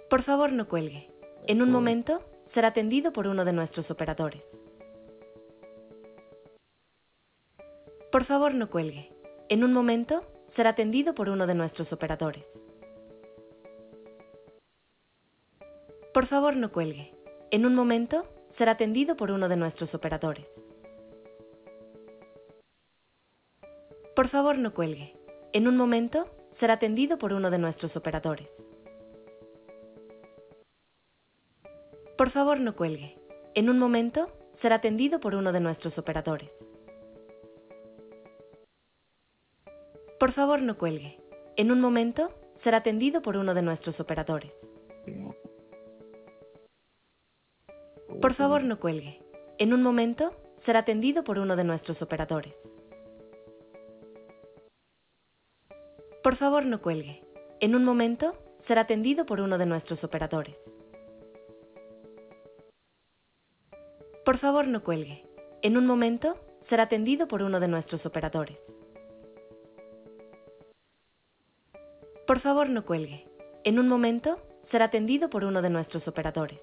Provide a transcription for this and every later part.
Por favor, no cuelgue. En un momento, será atendido por uno de nuestros operadores. Por favor, no cuelgue. En un momento, será atendido por uno de nuestros operadores. Por favor, no cuelgue. En un momento, será atendido por uno de nuestros operadores. Por favor, no cuelgue. En un momento, será atendido por uno de nuestros operadores. Por favor, no cuelgue. En un momento, será atendido por uno de nuestros operadores. Por favor, no cuelgue. En un momento, será atendido por uno de nuestros operadores. Por favor, no cuelgue. En un momento, será atendido por uno de nuestros operadores. Por favor, no cuelgue. En un momento, será atendido por uno de nuestros operadores. Por favor, no cuelgue. En un momento, será atendido por uno de nuestros operadores. Por favor, no cuelgue. En un momento, será atendido por uno de nuestros operadores.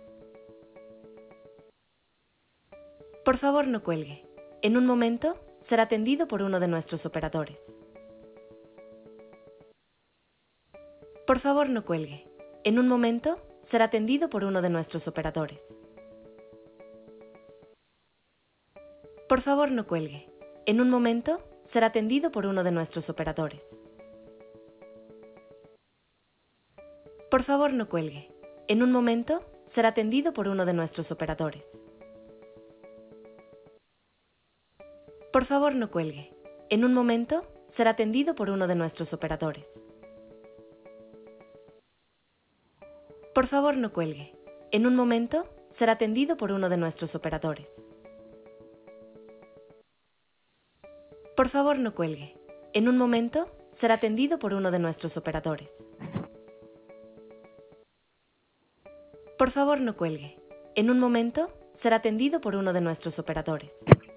Por favor, no cuelgue. En un momento, será atendido por uno de nuestros operadores. Por favor, no cuelgue. En un momento, será atendido por uno de nuestros operadores. Por favor, no cuelgue. En un momento, será atendido por uno de nuestros operadores. Por favor, no cuelgue. En un momento, será atendido por uno de nuestros operadores. Por favor, no cuelgue. En un momento, será atendido por uno de nuestros operadores. Por favor, no cuelgue. En un momento, será atendido por uno de nuestros operadores. Por favor, no cuelgue. En un momento, será atendido por uno de nuestros operadores. Por favor, no cuelgue. En un momento, será atendido por uno de nuestros operadores.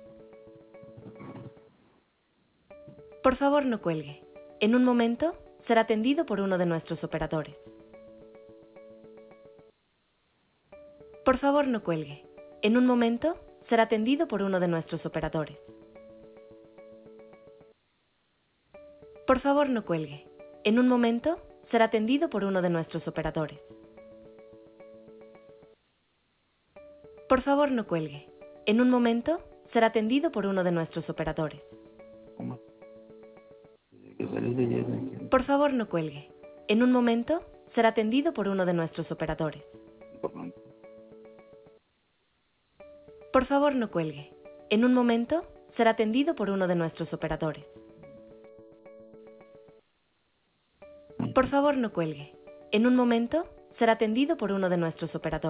Por favor, no cuelgue. En un momento, será atendido por uno de nuestros operadores. Por favor, no cuelgue. En un momento, será atendido por uno de nuestros operadores. Por favor, no cuelgue. En un momento, será atendido por uno de nuestros operadores. Por favor, no cuelgue. En un momento, será atendido por uno de nuestros operadores. Por favor, no cuelgue. En un momento, será atendido por uno de nuestros operadores. Por favor, no cuelgue. En un momento, será atendido por uno de nuestros operadores. Por favor, no cuelgue. En un momento, será atendido por uno de nuestros operadores.